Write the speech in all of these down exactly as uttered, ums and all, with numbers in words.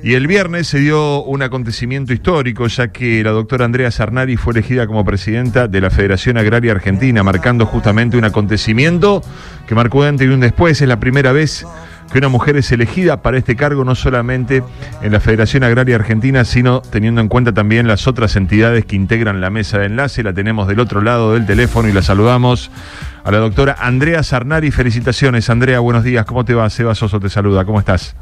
Y el viernes se dio un acontecimiento histórico, ya que la doctora Andrea Sarnari fue elegida como presidenta de la Federación Agraria Argentina, marcando justamente un acontecimiento que marcó un antes y un después. Es la primera vez que una mujer es elegida para este cargo, no solamente en la Federación Agraria Argentina, sino teniendo en cuenta también las otras entidades que integran la mesa de enlace. La tenemos del otro lado del teléfono y la saludamos a la doctora Andrea Sarnari. Felicitaciones, Andrea, buenos días. ¿Cómo te va? Seba Soso te saluda, ¿cómo estás?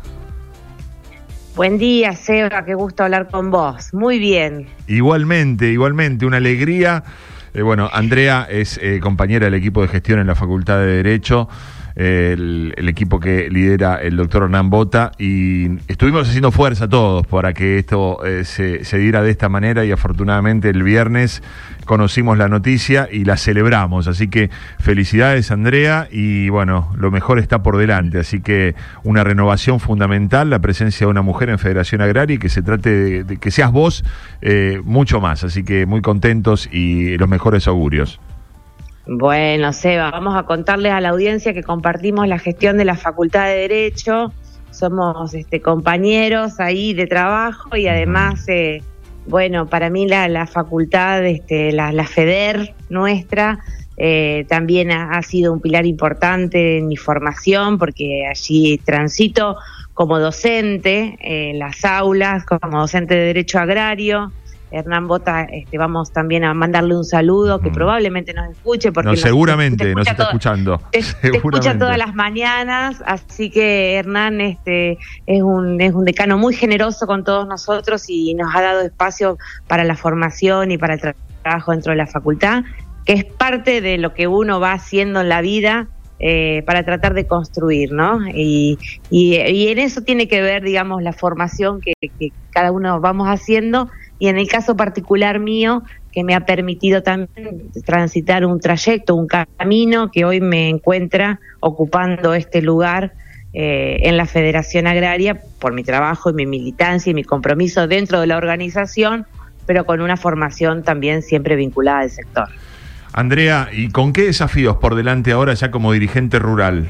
Buen día, Seba, qué gusto hablar con vos. Muy bien. Igualmente, igualmente, una alegría. Eh, bueno, Andrea es eh, compañera del equipo de gestión en la Facultad de Derecho, eh, el, el equipo que lidera el doctor Hernán Bota, y estuvimos haciendo fuerza todos para que esto eh, se, se diera de esta manera, y afortunadamente el viernes conocimos la noticia y la celebramos. Así que felicidades, Andrea, y bueno, lo mejor está por delante. Así que una renovación fundamental, la presencia de una mujer en Federación Agraria, y que se trate de, de que seas vos eh, mucho más. Así que muy contentos y los mejores augurios. Bueno, Seba, vamos a contarles a la audiencia que compartimos la gestión de la Facultad de Derecho. Somos este, compañeros ahí de trabajo y además... Eh, Bueno, para mí la, la facultad, este, la, la FEDER nuestra, eh, también ha, ha sido un pilar importante en mi formación, porque allí transito como docente en las aulas, como docente de Derecho Agrario. Hernán Bota, este, vamos también a mandarle un saludo, que mm. probablemente nos escuche. Porque no, seguramente nos, nos está todo, escuchando. Te, te escucha todas las mañanas, así que Hernán este, es, un, es un decano muy generoso con todos nosotros y nos ha dado espacio para la formación y para el tra- trabajo dentro de la facultad, que es parte de lo que uno va haciendo en la vida eh, para tratar de construir, ¿no? Y, y, y en eso tiene que ver, digamos, la formación que, que cada uno vamos haciendo. Y en el caso particular mío, que me ha permitido también transitar un trayecto, un camino que hoy me encuentra ocupando este lugar eh, en la Federación Agraria por mi trabajo y mi militancia y mi compromiso dentro de la organización, pero con una formación también siempre vinculada al sector. Andrea, ¿y con qué desafíos por delante ahora ya como dirigente rural?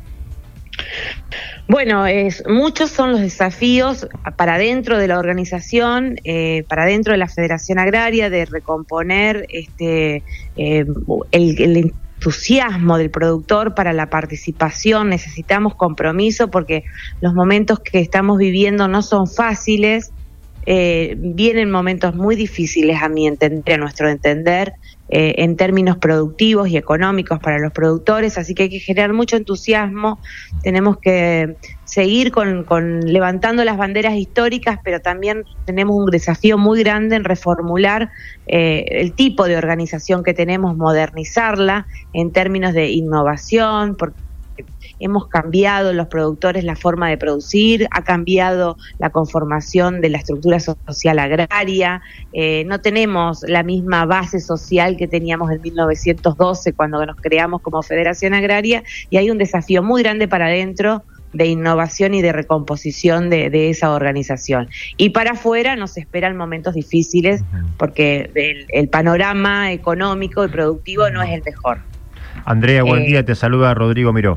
Bueno, es, muchos son los desafíos para dentro de la organización, eh, para dentro de la Federación Agraria, de recomponer este eh, el, el entusiasmo del productor para la participación. Necesitamos compromiso porque los momentos que estamos viviendo no son fáciles. Eh, vienen momentos muy difíciles, a mi entender, a nuestro entender, eh, en términos productivos y económicos para los productores, así que hay que generar mucho entusiasmo. Tenemos que seguir con, con levantando las banderas históricas, pero también tenemos un desafío muy grande en reformular eh, el tipo de organización que tenemos, modernizarla en términos de innovación, porque hemos cambiado los productores la forma de producir, ha cambiado la conformación de la estructura social agraria, eh, no tenemos la misma base social que teníamos en mil novecientos doce cuando nos creamos como Federación Agraria, y hay un desafío muy grande para adentro de innovación y de recomposición de, de esa organización. Y para afuera nos esperan momentos difíciles porque el, el panorama económico y productivo no es el mejor. Andrea, buen eh, día, te saluda Rodrigo Miró.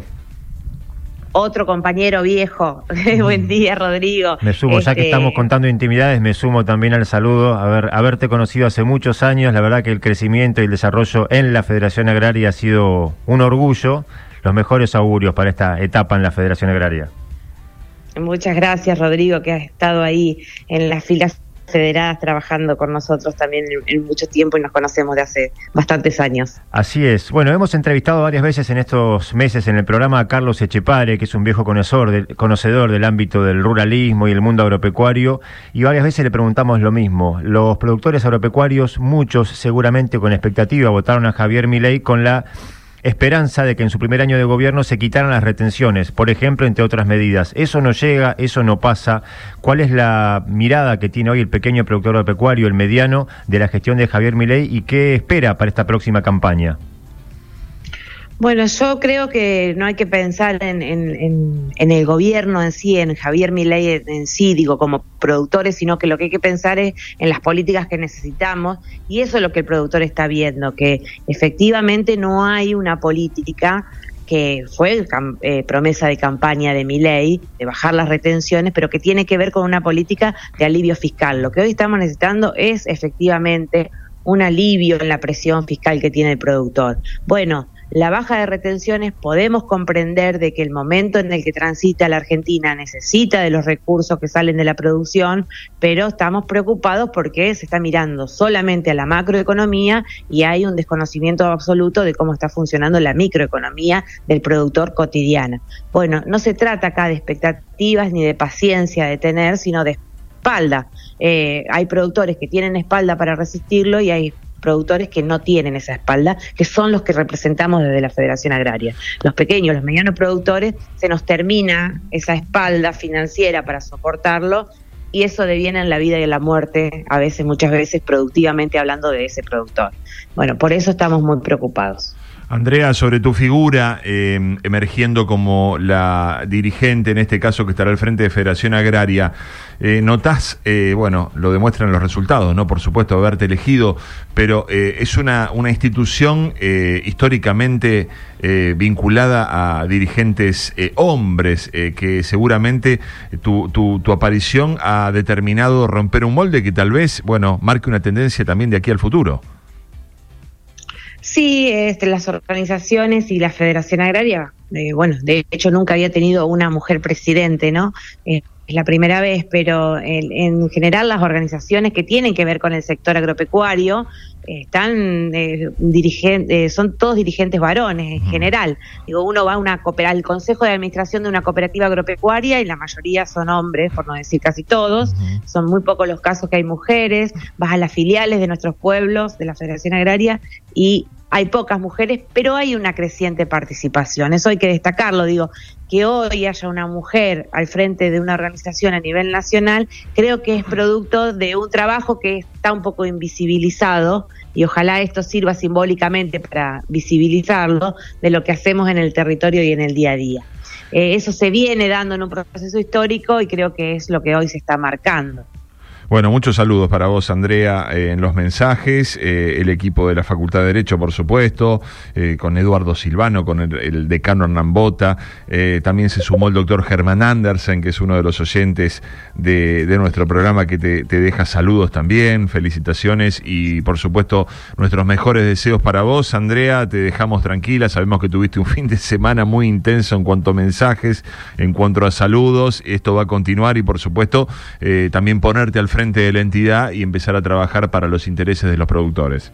Otro compañero viejo. Buen día, Rodrigo. Me sumo, este... ya que estamos contando intimidades, me sumo también al saludo. A ver, haberte conocido hace muchos años, la verdad que el crecimiento y el desarrollo en la Federación Agraria ha sido un orgullo. Los mejores augurios para esta etapa en la Federación Agraria. Muchas gracias, Rodrigo, que has estado ahí en las filas federadas trabajando con nosotros también en, en mucho tiempo y nos conocemos de hace bastantes años. Así es. Bueno, hemos entrevistado varias veces en estos meses en el programa a Carlos Echepare, que es un viejo conocedor del, conocedor del ámbito del ruralismo y el mundo agropecuario, y varias veces le preguntamos lo mismo. Los productores agropecuarios, muchos seguramente con expectativa, votaron a Javier Milei con la esperanza de que en su primer año de gobierno se quitaran las retenciones, por ejemplo, entre otras medidas. Eso no llega, eso no pasa. ¿Cuál es la mirada que tiene hoy el pequeño productor agropecuario, el mediano, de la gestión de Javier Milei, y qué espera para esta próxima campaña? Bueno, yo creo que no hay que pensar en, en, en, en el gobierno en sí, en Javier Milei en, en sí, digo, como productores, sino que lo que hay que pensar es en las políticas que necesitamos, y eso es lo que el productor está viendo, que efectivamente no hay una política que fue eh, promesa de campaña de Milei, de bajar las retenciones, pero que tiene que ver con una política de alivio fiscal. Lo que hoy estamos necesitando es efectivamente un alivio en la presión fiscal que tiene el productor. Bueno, la baja de retenciones podemos comprender de que el momento en el que transita la Argentina necesita de los recursos que salen de la producción, pero estamos preocupados porque se está mirando solamente a la macroeconomía y hay un desconocimiento absoluto de cómo está funcionando la microeconomía del productor cotidiana. Bueno, no se trata acá de expectativas ni de paciencia de tener, sino de espalda. Eh, hay productores que tienen espalda para resistirlo y hay productores que no tienen esa espalda, que son los que representamos desde la Federación Agraria. Los pequeños, los medianos productores, se nos termina esa espalda financiera para soportarlo y eso deviene en la vida y en la muerte, a veces, muchas veces, productivamente hablando de ese productor. Bueno, por eso estamos muy preocupados. Andrea, sobre tu figura, eh, emergiendo como la dirigente, en este caso que estará al frente de Federación Agraria, eh, notás, eh, bueno, lo demuestran los resultados, ¿no? Por supuesto, haberte elegido, pero eh, es una, una institución eh, históricamente eh, vinculada a dirigentes eh, hombres, eh, que seguramente tu, tu, tu aparición ha determinado romper un molde que tal vez, bueno, marque una tendencia también de aquí al futuro. Sí, este, las organizaciones y la Federación Agraria, eh, bueno, de hecho nunca había tenido una mujer presidente, ¿no? Eh, es la primera vez, pero en, en general las organizaciones que tienen que ver con el sector agropecuario eh, están eh, dirigentes, eh, son todos dirigentes varones en general. Digo, uno va a una coopera- al consejo de administración de una cooperativa agropecuaria y la mayoría son hombres, por no decir casi todos. Uh-huh. Son muy pocos los casos que hay mujeres. Vas a las filiales de nuestros pueblos, de la Federación Agraria, y hay pocas mujeres, pero hay una creciente participación. Eso hay que destacarlo. Digo, que hoy haya una mujer al frente de una organización a nivel nacional, creo que es producto de un trabajo que está un poco invisibilizado y ojalá esto sirva simbólicamente para visibilizarlo de lo que hacemos en el territorio y en el día a día. Eh, eso se viene dando en un proceso histórico y creo que es lo que hoy se está marcando. Bueno, muchos saludos para vos, Andrea, eh, en los mensajes, eh, el equipo de la Facultad de Derecho, por supuesto, eh, con Eduardo Silvano, con el, el decano Hernán Bota, eh, también se sumó el doctor Germán Andersen, que es uno de los oyentes de, de nuestro programa, que te, te deja saludos también, felicitaciones y, por supuesto, nuestros mejores deseos para vos, Andrea. Te dejamos tranquila, sabemos que tuviste un fin de semana muy intenso en cuanto a mensajes, en cuanto a saludos. Esto va a continuar y, por supuesto, eh, también ponerte al frente frente de la entidad y empezar a trabajar para los intereses de los productores.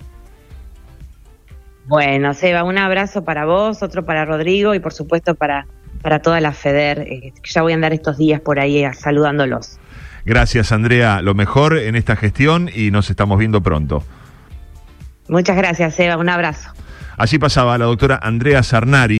Bueno, Seba, un abrazo para vos, otro para Rodrigo y por supuesto para, para toda la FEDER, eh, ya voy a andar estos días por ahí eh, saludándolos. Gracias, Andrea, lo mejor en esta gestión y nos estamos viendo pronto. Muchas gracias, Seba, un abrazo. Allí pasaba la doctora Andrea Sarnari.